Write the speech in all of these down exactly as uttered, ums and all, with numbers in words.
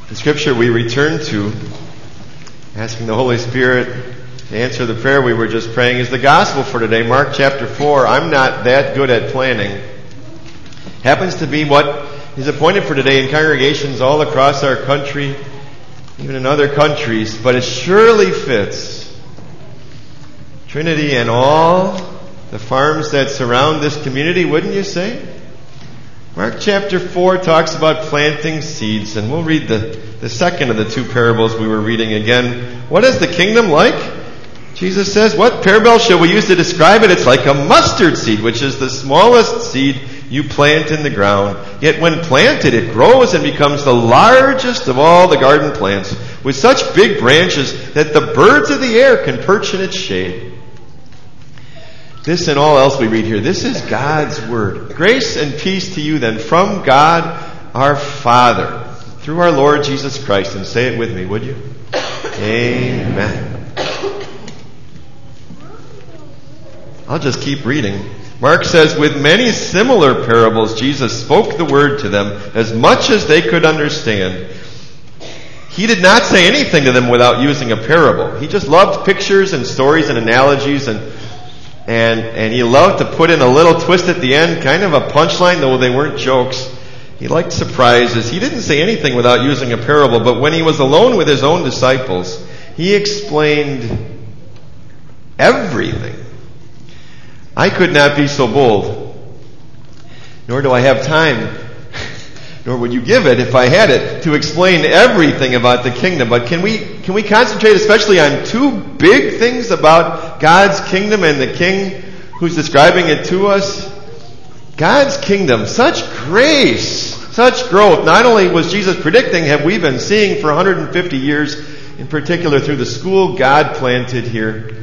The scripture we return to, asking the Holy Spirit to answer the prayer we were just praying, is the gospel for today, Mark chapter four. I'm not that good at planning. Happens to be what is appointed for today in congregations all across our country, even in other countries, but it surely fits. Trinity and all the farms that surround this community, wouldn't you say? Mark chapter four talks about planting seeds, and we'll read the, the second of the two parables we were reading again. What is the kingdom like? Jesus says, what parable shall we use to describe it? It's like a mustard seed, which is the smallest seed you plant in the ground. Yet when planted, it grows and becomes the largest of all the garden plants, with such big branches that the birds of the air can perch in its shade. This and all else we read here, this is God's Word. Grace and peace to you then from God our Father, through our Lord Jesus Christ. And say it with me, would you? Amen. I'll just keep reading. Mark says, with many similar parables, Jesus spoke the word to them as much as they could understand. He did not say anything to them without using a parable. He just loved pictures and stories and analogies, and And and he loved to put in a little twist at the end, kind of a punchline, though they weren't jokes. He liked surprises. He didn't say anything without using a parable, but when he was alone with his own disciples, he explained everything. I could not be so bold, nor do I have time, nor would you give it if I had it, to explain everything about the kingdom. But can we can we concentrate especially on two big things about God's kingdom and the king who's describing it to us? God's kingdom, such grace, such growth. Not only was Jesus predicting, have we been seeing for one hundred fifty years, in particular through the school God planted here.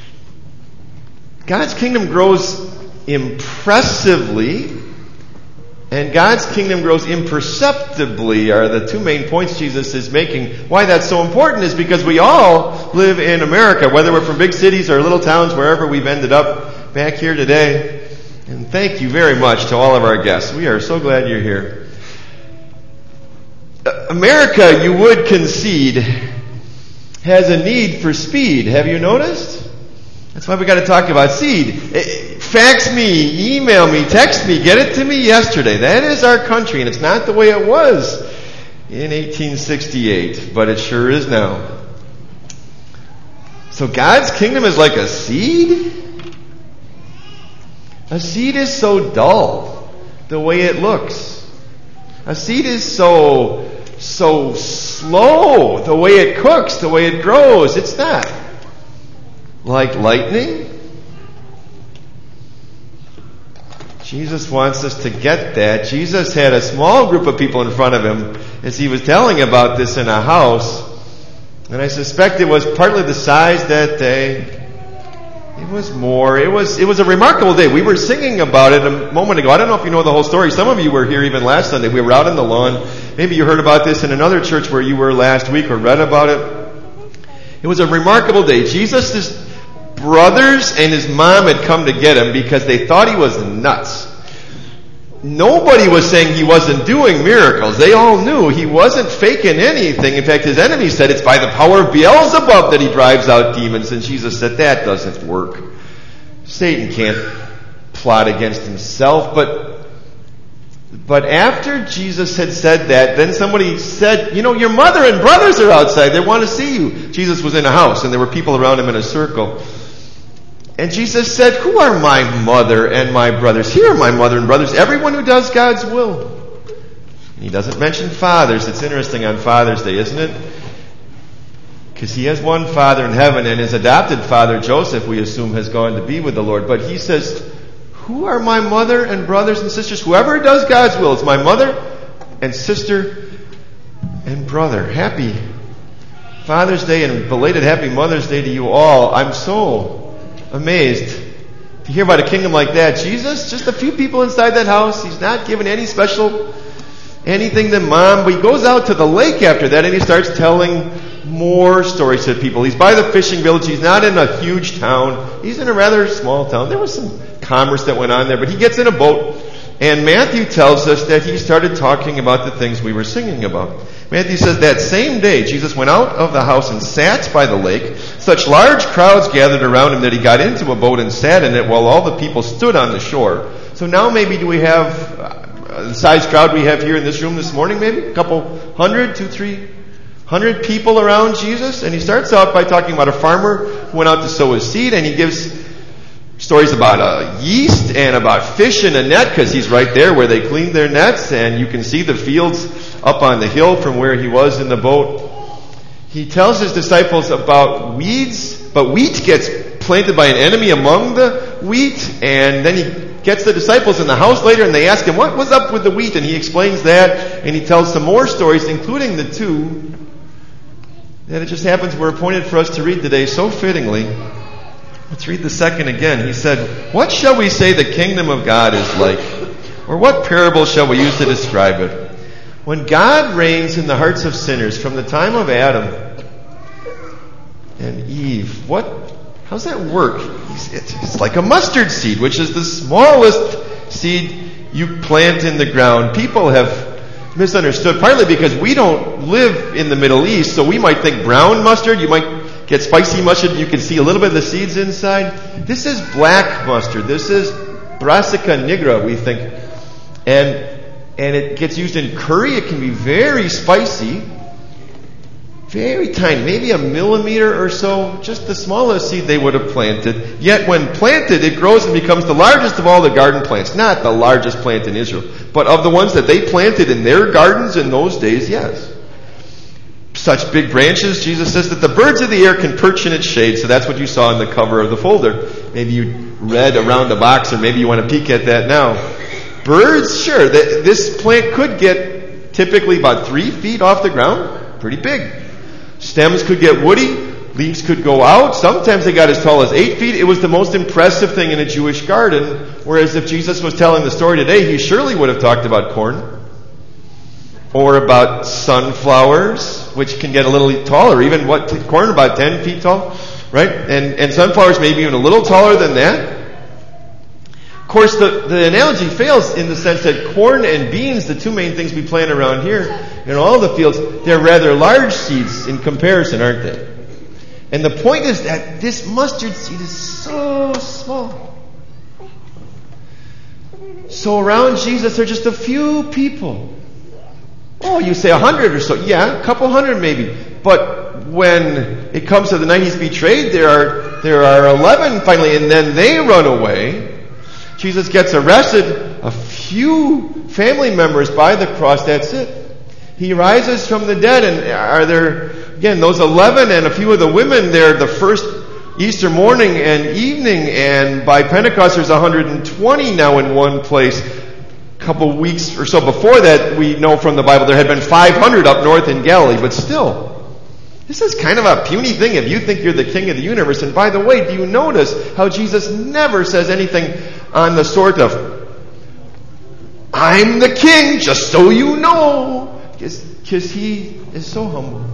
God's kingdom grows impressively, and God's kingdom grows imperceptibly are the two main points Jesus is making. Why that's so important is because we all live in America, whether we're from big cities or little towns, wherever we've ended up back here today. And thank you very much to all of our guests. We are so glad you're here. America, you would concede, has a need for speed. Have you noticed? That's why we got to talk about seed. Fax me, email me, text me, get it to me yesterday. That is our country, and it's not the way it was in eighteen sixty-eight, but it sure is now. So God's kingdom is like a seed? A seed is so dull, the way it looks. A seed is so, so slow, the way it cooks, the way it grows. It's not like lightning. Jesus wants us to get that. Jesus had a small group of people in front of him as he was telling about this in a house. And I suspect it was partly the size that day. It was more. It was, it was a remarkable day. We were singing about it a moment ago. I don't know if you know the whole story. Some of you were here even last Sunday. We were out on the lawn. Maybe you heard about this in another church where you were last week or read about it. It was a remarkable day. Jesus' brothers and his mom had come to get him because they thought he was nuts. Nobody was saying he wasn't doing miracles. They all knew he wasn't faking anything. In fact, his enemies said it's by the power of Beelzebub that he drives out demons. And Jesus said that doesn't work. Satan can't plot against himself. But, but after Jesus had said that, then somebody said, you know, your mother and brothers are outside. They want to see you. Jesus was in a house and there were people around him in a circle. And Jesus said, who are my mother and my brothers? Here are my mother and brothers, everyone who does God's will. And he doesn't mention fathers. It's interesting on Father's Day, isn't it? Because he has one father in heaven, and his adopted father, Joseph, we assume, has gone to be with the Lord. But he says, who are my mother and brothers and sisters? Whoever does God's will is my mother and sister and brother. Happy Father's Day and belated Happy Mother's Day to you all. I'm so amazed to hear about a kingdom like that. Jesus, just a few people inside that house. He's not given any special anything to mom, but he goes out to the lake after that and he starts telling more stories to people. He's by the fishing village. He's not in a huge town. He's in a rather small town. There was some commerce that went on there, but he gets in a boat And Matthew tells us that he started talking about the things we were singing about. Matthew says, that same day Jesus went out of the house and sat by the lake. Such large crowds gathered around him that he got into a boat and sat in it while all the people stood on the shore. So now maybe do we have uh, the size crowd we have here in this room this morning, maybe? A couple hundred, two, three hundred people around Jesus? And he starts out by talking about a farmer who went out to sow his seed, and he gives stories about uh, yeast and about fish in a net, because he's right there where they cleaned their nets, and you can see the fields up on the hill from where he was in the boat. He tells his disciples about weeds, but wheat gets planted by an enemy among the wheat, and then he gets the disciples in the house later, and they ask him, what was up with the wheat? And he explains that, and he tells some more stories, including the two that it just happens were appointed for us to read today so fittingly. Let's read the second again. He said, what shall we say the kingdom of God is like? Or what parable shall we use to describe it? When God reigns in the hearts of sinners from the time of Adam and Eve, what? How's that work? It's like a mustard seed, which is the smallest seed you plant in the ground. People have misunderstood, partly because we don't live in the Middle East, so we might think brown mustard. You might get spicy mustard, you can see a little bit of the seeds inside. This is black mustard. This is brassica nigra, we think. And and it gets used in curry. It can be very spicy. Very tiny, maybe a millimeter or so, just the smallest seed they would have planted. Yet when planted, it grows and becomes the largest of all the garden plants. Not the largest plant in Israel, but of the ones that they planted in their gardens in those days, yes. Such big branches, Jesus says, that the birds of the air can perch in its shade. So that's what you saw in the cover of the folder. Maybe you read around the box, or maybe you want to peek at that now. Birds, sure. This plant could get typically about three feet off the ground. Pretty big. Stems could get woody. Leaves could go out. Sometimes they got as tall as eight feet. It was the most impressive thing in a Jewish garden. Whereas if Jesus was telling the story today, he surely would have talked about corn. Or about sunflowers, which can get a little taller. Even what corn about ten feet tall, right? And and sunflowers maybe even a little taller than that. Of course, the, the analogy fails in the sense that corn and beans, the two main things we plant around here in all the fields, they're rather large seeds in comparison, aren't they? And the point is that this mustard seed is so small. So around Jesus, there are just a few people. Oh, you say a hundred or so. Yeah, a couple hundred maybe. But when it comes to the night he's betrayed, there are there are eleven finally, and then they run away. Jesus gets arrested. A few family members by the cross, that's it. He rises from the dead, and are there, again, those eleven and a few of the women there the first Easter morning and evening, and by Pentecost there's one hundred twenty now in one place. A couple weeks or so before that, we know from the Bible there had been five hundred up north in Galilee, but still, this is kind of a puny thing if you think you're the king of the universe. And by the way, do you notice how Jesus never says anything on the sort of, I'm the king, just so you know, because he is so humble.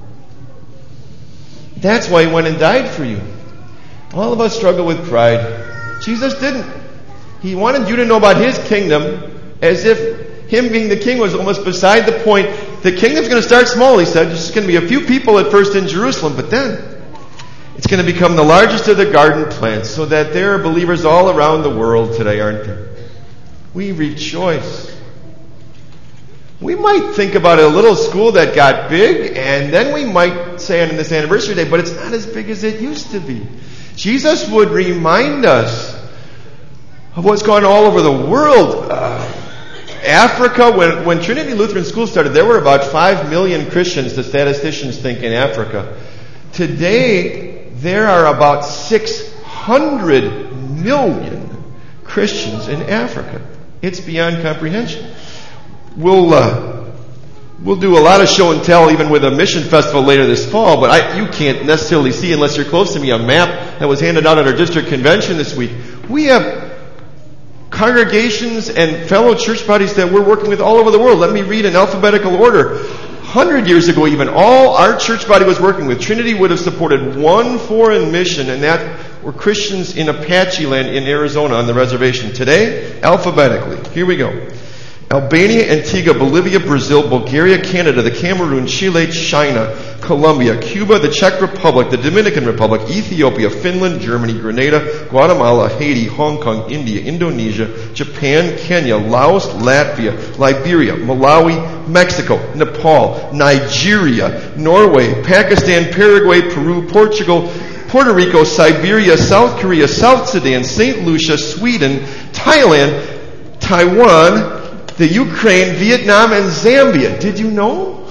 That's why he went and died for you. All of us struggle with pride. Jesus didn't. He wanted you to know about his kingdom as if him being the king was almost beside the point. The kingdom's going to start small, he said. There's just going to be a few people at first in Jerusalem, but then it's going to become the largest of the garden plants, so that there are believers all around the world today, aren't there? We rejoice. We might think about a little school that got big, and then we might say on this anniversary day, but it's not as big as it used to be. Jesus would remind us of what's going on all over the world. Uh, Africa, when, when Trinity Lutheran School started, there were about five million Christians, the statisticians think, in Africa. Today, there are about six hundred million Christians in Africa. It's beyond comprehension. We'll uh, we'll do a lot of show and tell, even with a mission festival later this fall, but I, you can't necessarily see, unless you're close to me, a map that was handed out at our district convention this week. We have congregations and fellow church bodies that we're working with all over the world. Let me read in alphabetical order. A hundred years ago even, all our church body was working with. Trinity would have supported one foreign mission, and that were Christians in Apache land in Arizona on the reservation. Today, alphabetically. Here we go. Albania, Antigua, Bolivia, Brazil, Bulgaria, Canada, the Cameroon, Chile, China, Colombia, Cuba, the Czech Republic, the Dominican Republic, Ethiopia, Finland, Germany, Grenada, Guatemala, Haiti, Hong Kong, India, Indonesia, Japan, Kenya, Laos, Latvia, Liberia, Malawi, Mexico, Nepal, Nigeria, Norway, Pakistan, Paraguay, Peru, Portugal, Puerto Rico, Siberia, South Korea, South Sudan, Saint Lucia, Sweden, Thailand, Taiwan, the Ukraine, Vietnam, and Zambia. Did you know?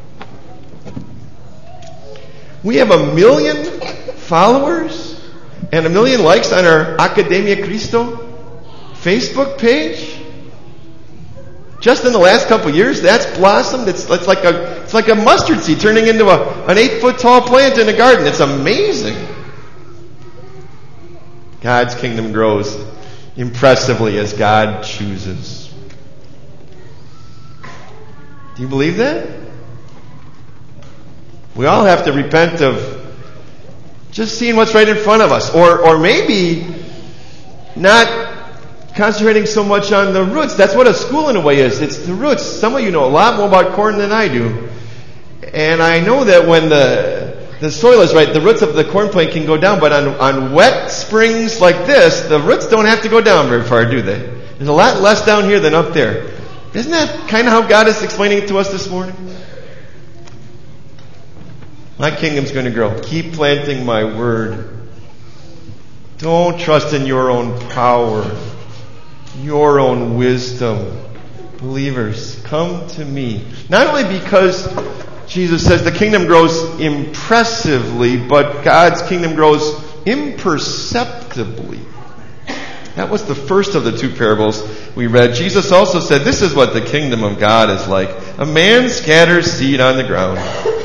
We have a million followers and a million likes on our Academia Cristo Facebook page. Just in the last couple of years, that's blossomed. It's, it's like a it's like a mustard seed turning into a, an eight foot tall plant in a garden. It's amazing. God's kingdom grows impressively as God chooses. Do you believe that? We all have to repent of just seeing what's right in front of us. Or or maybe not concentrating so much on the roots. That's what a school in a way is. It's the roots. Some of you know a lot more about corn than I do. And I know that when the the soil is right, the roots of the corn plant can go down. But on, on wet springs like this, the roots don't have to go down very far, do they? There's a lot less down here than up there. Isn't that kind of how God is explaining it to us this morning? My kingdom's going to grow. Keep planting my word. Don't trust in your own power, your own wisdom. Believers, come to me. Not only because Jesus says the kingdom grows impressively, but God's kingdom grows imperceptibly. That was the first of the two parables we read. Jesus also said, this is what the kingdom of God is like. A man scatters seed on the ground.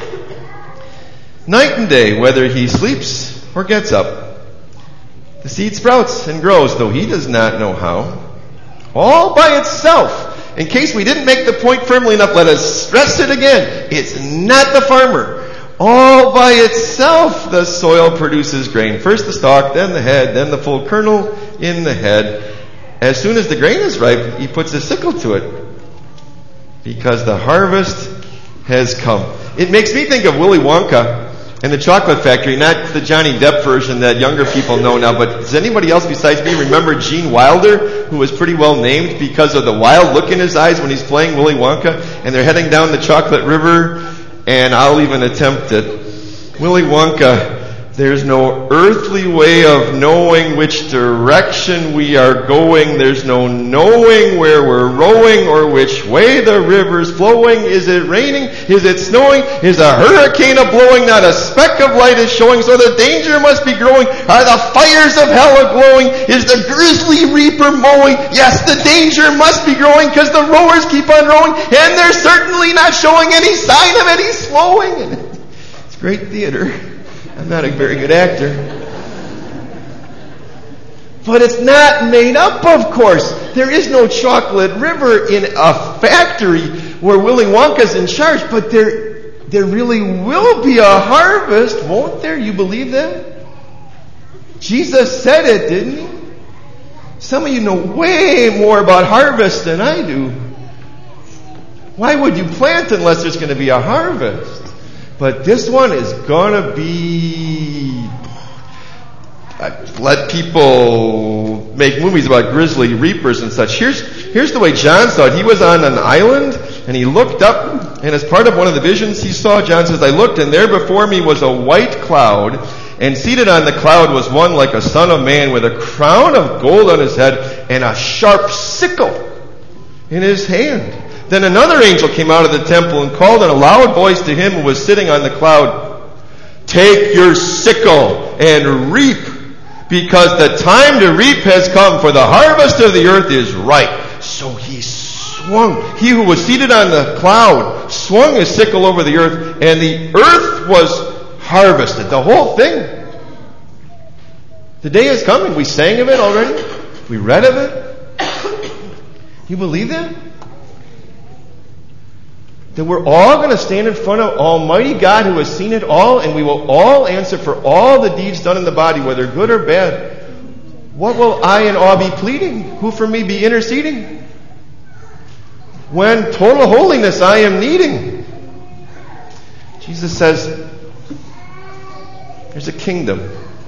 Night and day, whether he sleeps or gets up. The seed sprouts and grows, though he does not know how. All by itself. In case we didn't make the point firmly enough, let us stress it again. It's not the farmer. All by itself the soil produces grain. First the stalk, then the head, then the full kernel in the head. As soon as the grain is ripe, he puts a sickle to it, because the harvest has come. It makes me think of Willy Wonka and the Chocolate Factory, not the Johnny Depp version that younger people know now, but does anybody else besides me remember Gene Wilder, who was pretty well named because of the wild look in his eyes when he's playing Willy Wonka, and they're heading down the Chocolate River, and I'll even attempt it. Willy Wonka, there's no earthly way of knowing which direction we are going. There's no knowing where we're rowing or which way the river's flowing. Is it raining? Is it snowing? Is a hurricane a-blowing? Not a speck of light is showing, so the danger must be growing. Are the fires of hell a-glowing? Is the grizzly reaper mowing? Yes, the danger must be growing, because the rowers keep on rowing, and they're certainly not showing any sign of any slowing. It's great theater. I'm not a very good actor. But it's not made up, of course. There is no chocolate river in a factory where Willy Wonka's in charge, but there, there really will be a harvest, won't there? You believe that? Jesus said it, didn't he? Some of you know way more about harvest than I do. Why would you plant unless there's going to be a harvest? But this one is gonna be... Let people make movies about grizzly reapers and such. Here's, here's the way John saw it. He was on an island, and he looked up, and as part of one of the visions he saw, John says, I looked, and there before me was a white cloud, and seated on the cloud was one like a son of man, with a crown of gold on his head, and a sharp sickle in his hand. Then another angel came out of the temple and called in a loud voice to him who was sitting on the cloud, take your sickle and reap, because the time to reap has come, for the harvest of the earth is ripe. So he swung, he who was seated on the cloud, swung his sickle over the earth, and the earth was harvested. The whole thing. The day is coming. We sang of it already. We read of it. You believe that? that we're all going to stand in front of Almighty God who has seen it all, and we will all answer for all the deeds done in the body, whether good or bad. What will I and all be pleading? Who for me be interceding? When total holiness I am needing. Jesus says, there's a kingdom.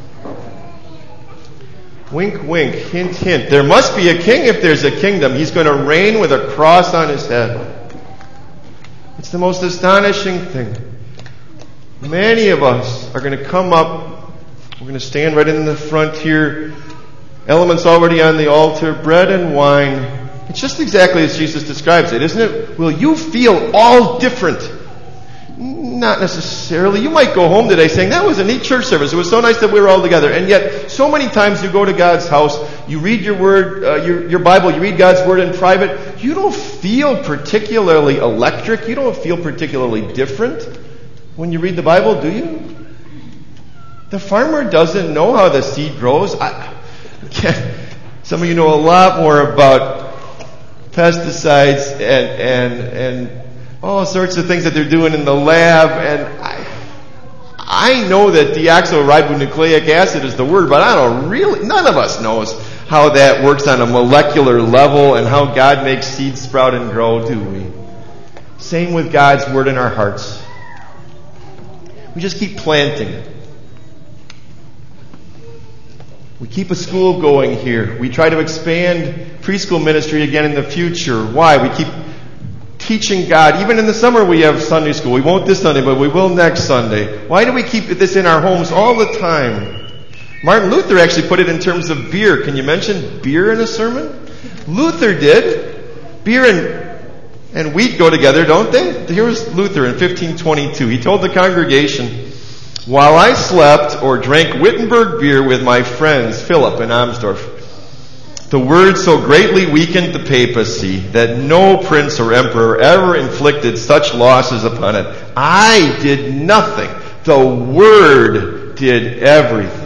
Wink, wink, hint, hint. There must be a king if there's a kingdom. He's going to reign with a cross on his head. It's the most astonishing thing. Many of us are going to come up. We're going to stand right in the front here. Elements already on the altar, bread and wine. It's just exactly as Jesus describes it, isn't it? Will you feel all different? Not necessarily. You might go home today saying, that was a neat church service. It was so nice that we were all together. And yet, so many times you go to God's house, you read your word, uh, your, your Bible, you read God's word in private. You don't feel particularly electric. You don't feel particularly different when you read the Bible, do you? The farmer doesn't know how the seed grows. I, some of you know a lot more about pesticides and and and all sorts of things that they're doing in the lab, and I I know that deoxyribonucleic acid is the word, but I don't really, none of us knows how that works on a molecular level and how God makes seeds sprout and grow, do we? Same with God's word in our hearts. We just keep planting it. We keep a school going here. We try to expand preschool ministry again in the future. Why? We keep teaching God. Even in the summer we have Sunday school. We won't this Sunday, but we will next Sunday. Why do we keep this in our homes all the time? Martin Luther actually put it in terms of beer. Can you mention beer in a sermon? Luther did. Beer and, and wheat go together, don't they? Here's Luther in fifteen twenty-two. He told the congregation, while I slept or drank Wittenberg beer with my friends, Philip and Amsdorf, the word so greatly weakened the papacy that no prince or emperor ever inflicted such losses upon it. I did nothing. The word did everything.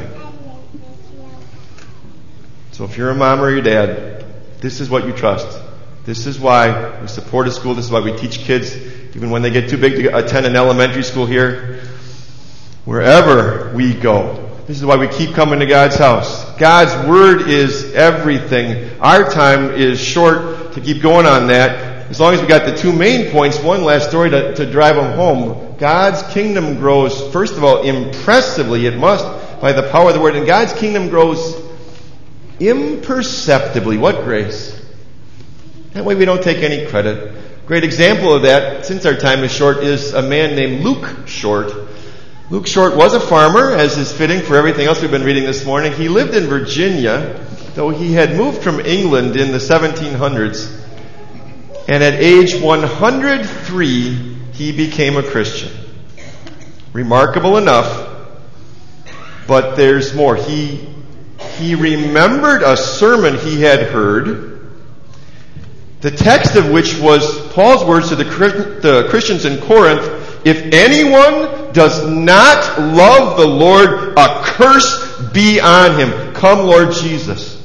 So if you're a mom or your dad, this is what you trust. This is why we support a school. This is why we teach kids, even when they get too big to attend an elementary school here. Wherever we go. This is why we keep coming to God's house. God's word is everything. Our time is short to keep going on that. As long as we got the two main points, one last story to, to drive them home. God's kingdom grows, first of all, impressively. It must, by the power of the word. And God's kingdom grows imperceptibly. What grace? That way we don't take any credit. Great example of that, since our time is short, is a man named Luke Short. Luke Short was a farmer, as is fitting for everything else we've been reading this morning. He lived in Virginia, though he had moved from England in the seventeen hundreds. And at age one hundred three, he became a Christian. Remarkable enough, but there's more. He, he remembered a sermon he had heard, the text of which was Paul's words to the, the Christians in Corinth, if anyone does not love the Lord, a curse be on him. Come, Lord Jesus.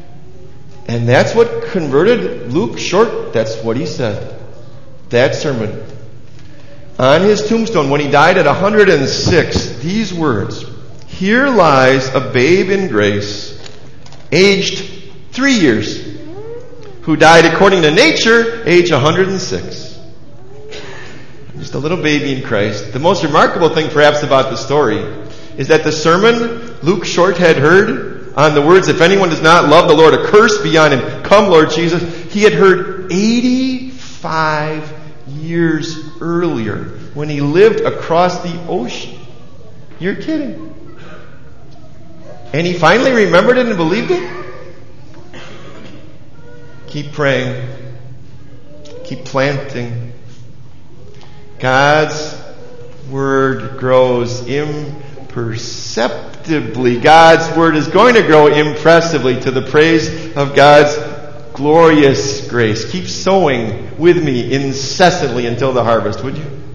And that's what converted Luke Short. That's what he said. That sermon. On his tombstone, when he died at one hundred six, these words, here lies a babe in grace, aged three years, who died according to nature, age one hundred six. Just a little baby in Christ. The most remarkable thing perhaps about the story is that the sermon Luke Short had heard on the words, if anyone does not love the Lord, a curse be on him. Come, Lord Jesus. He had heard eighty-five years earlier when he lived across the ocean. You're kidding. And he finally remembered it and believed it? Keep praying. Keep planting. God's word grows imperceptibly. God's word is going to grow impressively to the praise of God's glorious grace. Keep sowing with me incessantly until the harvest, would you?